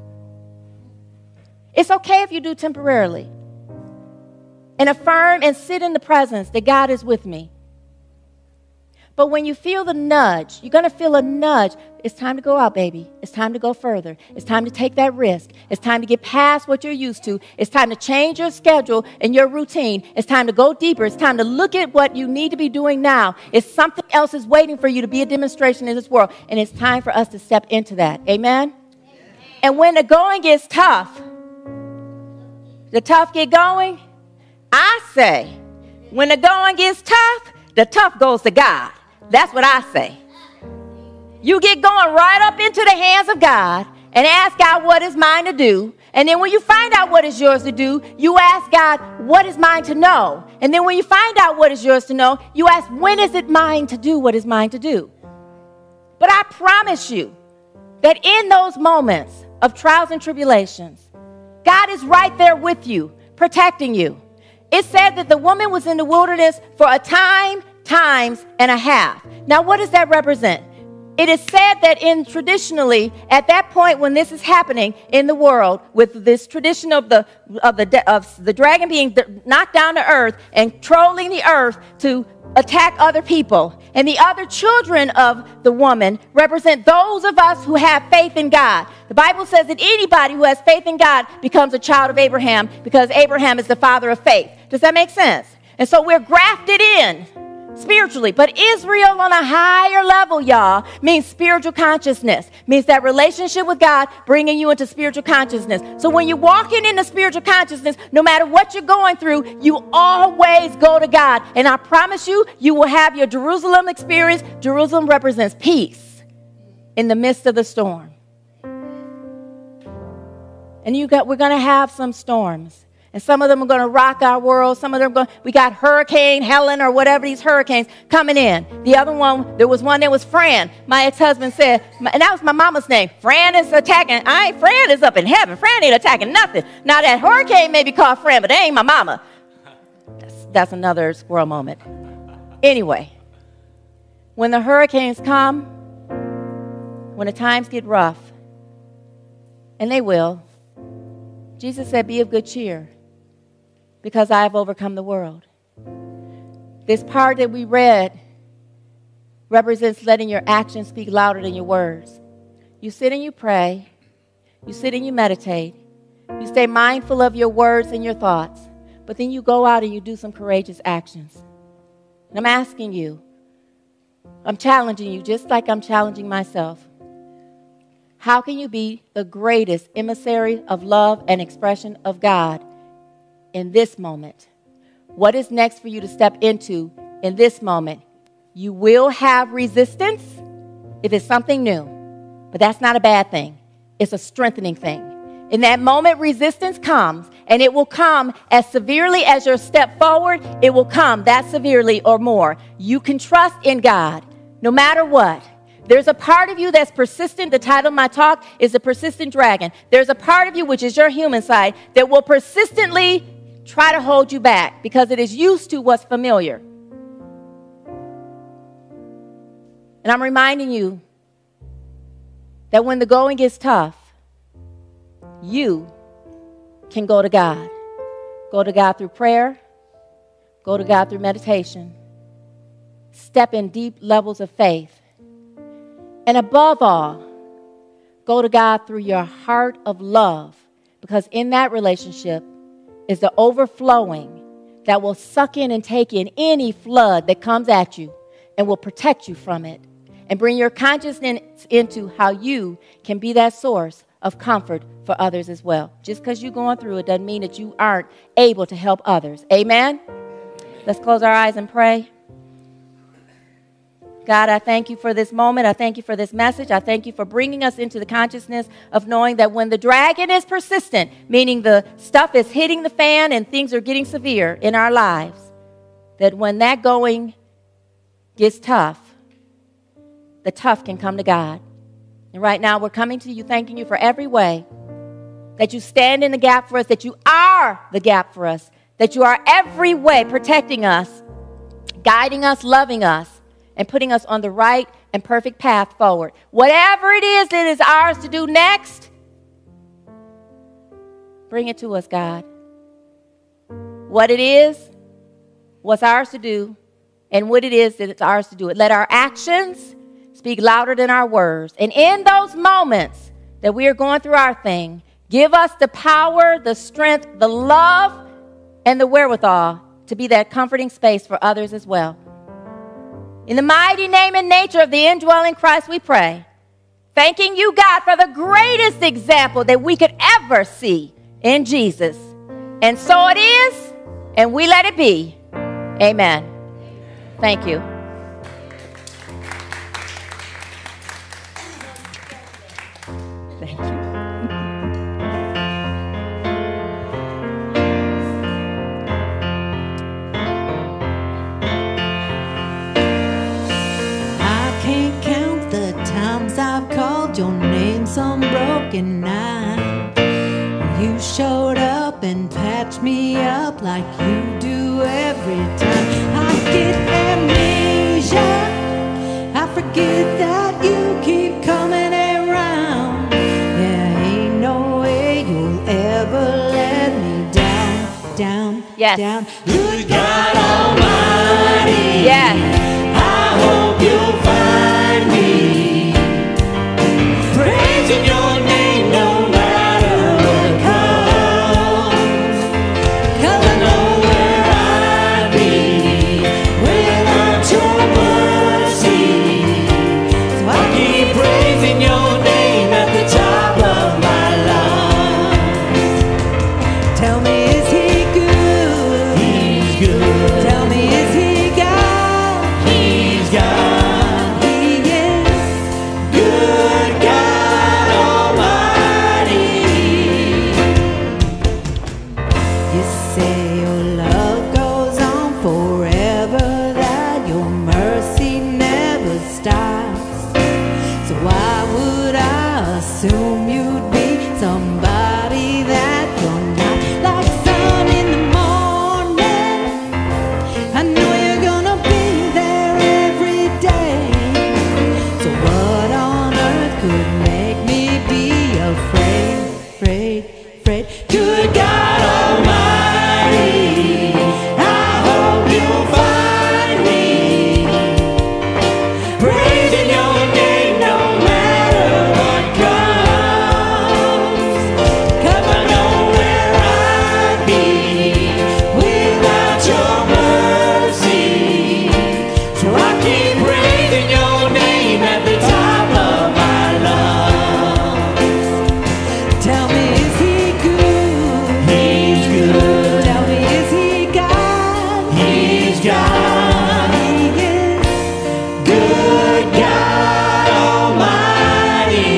It's okay if you do temporarily. And affirm and sit in the presence that God is with me. But when you feel the nudge, you're going to feel a nudge. It's time to go out, baby. It's time to go further. It's time to take that risk. It's time to get past what you're used to. It's time to change your schedule and your routine. It's time to go deeper. It's time to look at what you need to be doing now. It's something else is waiting for you to be a demonstration in this world. And it's time for us to step into that. Amen? Amen. And when the going gets tough, the tough get going, I say, when the going gets tough, the tough goes to God. That's what I say. You get going right up into the hands of God and ask God what is mine to do. And then when you find out what is yours to do, you ask God, what is mine to know? And then when you find out what is yours to know, you ask, when is it mine to do what is mine to do? But I promise you that in those moments of trials and tribulations, God is right there with you, protecting you. It said that the woman was in the wilderness for a time, times, and a half. Now, what does that represent? It is said that in traditionally, at that point when this is happening in the world, with this tradition of the of the of the dragon being knocked down to earth and trolling the earth to attack other people, and the other children of the woman represent those of us who have faith in God. The Bible says that anybody who has faith in God becomes a child of Abraham, because Abraham is the father of faith. Does that make sense? And so we're grafted in spiritually. But Israel on a higher level, y'all, means spiritual consciousness. Means that relationship with God bringing you into spiritual consciousness. So when you're walking into spiritual consciousness, no matter what you're going through, you always go to God. And I promise you, you will have your Jerusalem experience. Jerusalem represents peace in the midst of the storm. And you got, we're going to have some storms. And some of them are going to rock our world. Some of them are going, we got Hurricane Helen or whatever, these hurricanes coming in. The other one, there was one that was Fran. My ex-husband said, and that was my mama's name. Fran is attacking. I ain't, Fran is up in heaven. Fran ain't attacking nothing. Now that hurricane may be called Fran, but that ain't my mama. That's, that's another squirrel moment. Anyway, when the hurricanes come, when the times get rough, and they will, Jesus said, be of good cheer, because I have overcome the world. This part that we read represents letting your actions speak louder than your words. You sit and you pray. You sit and you meditate. You stay mindful of your words and your thoughts. But then you go out and you do some courageous actions. And I'm asking you, I'm challenging you just like I'm challenging myself. How can you be the greatest emissary of love and expression of God in this moment? What is next for you to step into in this moment? You will have resistance if it's something new, but that's not a bad thing. It's a strengthening thing. In that moment, resistance comes, and it will come as severely as your step forward. It will come that severely or more. You can trust in God no matter what. There's a part of you that's persistent. The title of my talk is The Persistent Dragon. There's a part of you, which is your human side, that will persistently try to hold you back because it is used to what's familiar. And I'm reminding you that when the going gets tough, you can go to God. Go to God through prayer. Go to God through meditation. Step in deep levels of faith. And above all, go to God through your heart of love, because in that relationship is the overflowing that will suck in and take in any flood that comes at you. and will protect you from it and bring your consciousness into how you can be that source of comfort for others as well. Just because you're going through it doesn't mean that you aren't able to help others. Amen? Let's close our eyes and pray. God, I thank you for this moment. I thank you for this message. I thank you for bringing us into the consciousness of knowing that when the dragon is persistent, meaning the stuff is hitting the fan and things are getting severe in our lives, that when that going gets tough, the tough can come to God. And right now we're coming to you, thanking you for every way that you stand in the gap for us, that you are the gap for us, that you are every way protecting us, guiding us, loving us, and putting us on the right and perfect path forward. Whatever it is that is ours to do next, bring it to us, God. What it is, what's ours to do, and what it is that it's ours to do it. Let our actions speak louder than our words. And in those moments that we are going through our thing, give us the power, the strength, the love, and the wherewithal to be that comforting space for others as well. In the mighty name and nature of the indwelling Christ, we pray. Thanking you, God, for the greatest example that we could ever see in Jesus. And so it is, and we let it be. Amen. Thank you. Thank you. I've called your name some broken night. You showed up and patched me up like you do every time. I get amnesia. I forget that you keep coming around. There ain't no way you'll ever let me down, down, yes. down. Good God Almighty. Yes. I hope you'll find me. Praising your name no matter what comes. 'Cause I know where I'd be without your mercy. So I keep praising your name at the top of my lungs. Tell me, is he good? He's good. Tell me, is he God? He's God. Assume you'd be somebody that you're not. Like sun in the morning, I know you're gonna be there every day. So what on earth could make me be afraid, afraid, afraid? Good God Almighty, I hope you'll find me praising your name no matter what comes. 'Cause I know where I'd be without your mercy. So I keep praising your name at the top of my lungs. Tell me, is he good? He's good. Tell me, is he God? He's God. He is good God Almighty.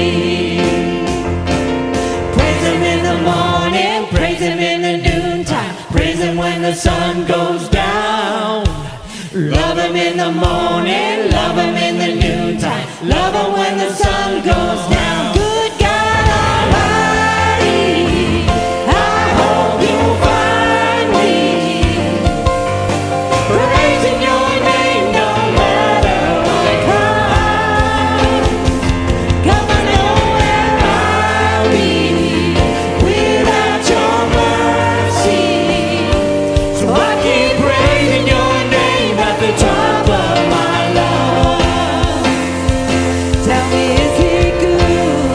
Praise him in the morning, praise him in the noontime, praise him when the sun goes down. Love him in the morning, love him in the noontime, love him when the sun goes down. Good God Almighty, I hope you'll find me praising your name no matter what comes. 'Cause I know where I'll be without your mercy. So I keep praising your name at the top of my lungs. Tell me, is he good?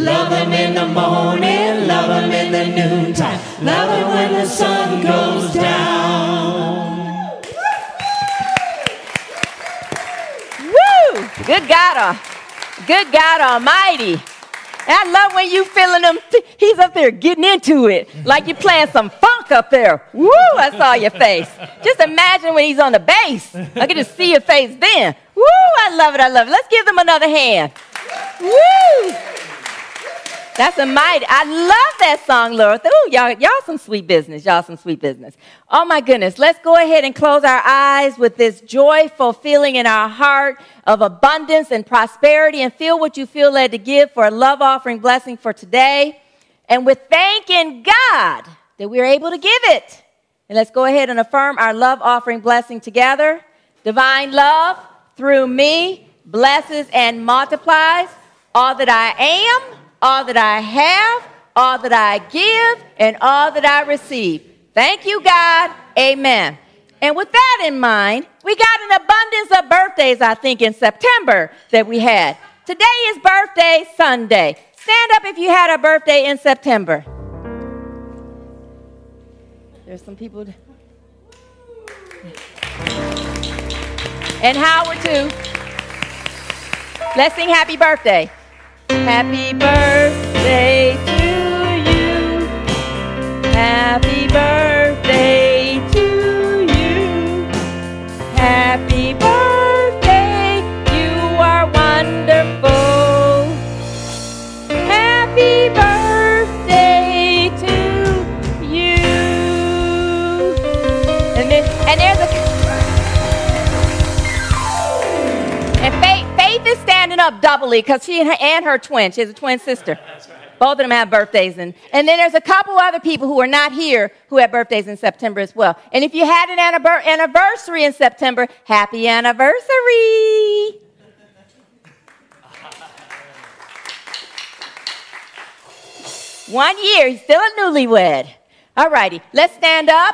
Love him in the morning, love him in the noontime, love him when the sun goes down. Woo! Good God, uh, good God Almighty. And I love when you feeling him. He's up there getting into it, like you're playing some funk up there. Woo! I saw your face. Just imagine when he's on the bass. I get to see your face then. Woo! I love it. I love it. Let's give them another hand. Woo! That's a mighty. I love that song, Lord. Ooh, y'all, y'all some sweet business. Y'all some sweet business. Oh, my goodness. Let's go ahead and close our eyes with this joyful feeling in our heart of abundance and prosperity, and feel what you feel led to give for a love offering blessing for today. And with thanking God that we're able to give it. And let's go ahead and affirm our love offering blessing together. Divine love through me blesses and multiplies all that I am, all that I have, all that I give, and all that I receive. Thank you, God. Amen. And with that in mind, we got an abundance of birthdays, I think, in September that we had. Today is birthday Sunday. Stand up if you had a birthday in September. There's some people. And Howard, too. Let's sing happy birthday. Happy birthday to you. Happy birthday to you. Happy birthday, you are wonderful. Happy birthday to you. And, there, and there's a... And Faith, Faith is standing up doubly because she and her, and her twin, she has a twin sister. That's right. Both of them have birthdays. And, and then there's a couple other people who are not here who have birthdays in September as well. And if you had an anniversary in September, happy anniversary. One year, he's still a newlywed. All righty, let's stand up.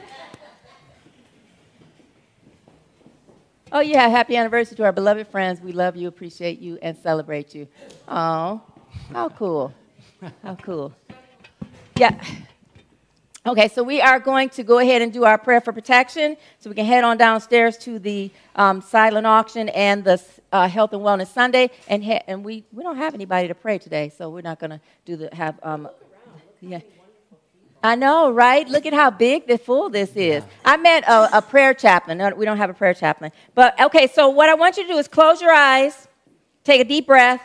Oh, yeah, happy anniversary to our beloved friends. We love you, appreciate you, and celebrate you. Oh, how cool. How cool. Yeah. Okay, so we are going to go ahead and do our prayer for protection. So we can head on downstairs to the um, silent auction and the uh, Health and Wellness Sunday. And ha- and we, we don't have anybody to pray today, so we're not going to do the have. Um, yeah. I know, right? Look at how big the full this is. I meant a, a prayer chaplain. No, we don't have a prayer chaplain. But, okay, so what I want you to do is close your eyes, take a deep breath,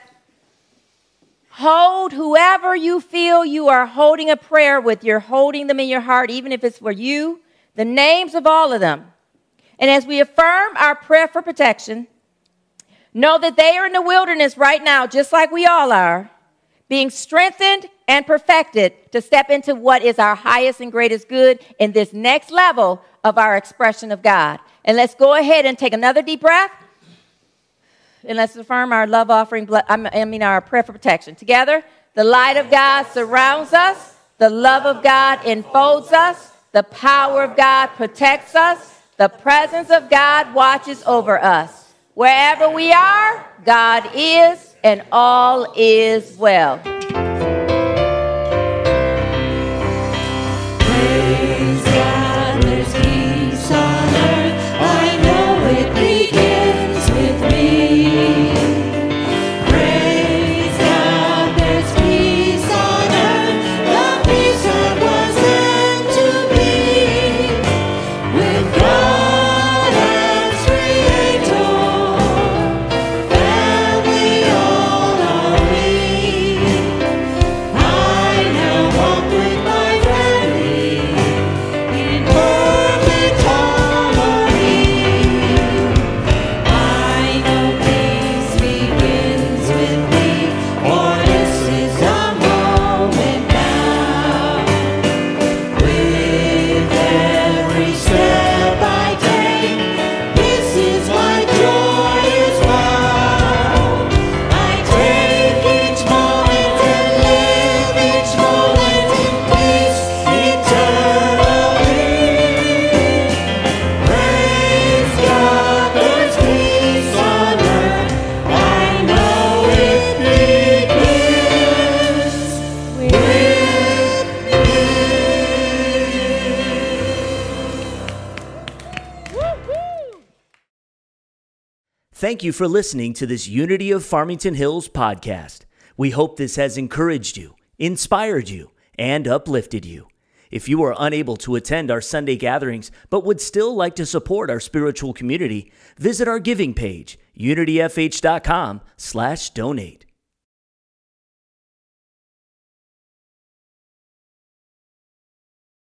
hold whoever you feel you are holding a prayer with. You're holding them in your heart, even if it's for you, the names of all of them. And as we affirm our prayer for protection, know that they are in the wilderness right now, just like we all are, being strengthened and perfected to step into what is our highest and greatest good in this next level of our expression of God. And let's go ahead and take another deep breath. And let's affirm our love offering, I mean our prayer for protection. Together, the light of God surrounds us. The love of God enfolds us. The power of God protects us. The presence of God watches over us. Wherever we are, God is, and all is well. Praise God, there's peace on earth. I know it begins with me. Praise God, there's peace on earth. The peace that was meant to be with God as Creator. Family, all are we. Thank you for listening to this Unity of Farmington Hills podcast. We hope this has encouraged you, inspired you, and uplifted you. If you are unable to attend our Sunday gatherings but would still like to support our spiritual community, visit our giving page, unityfh.com slash donate.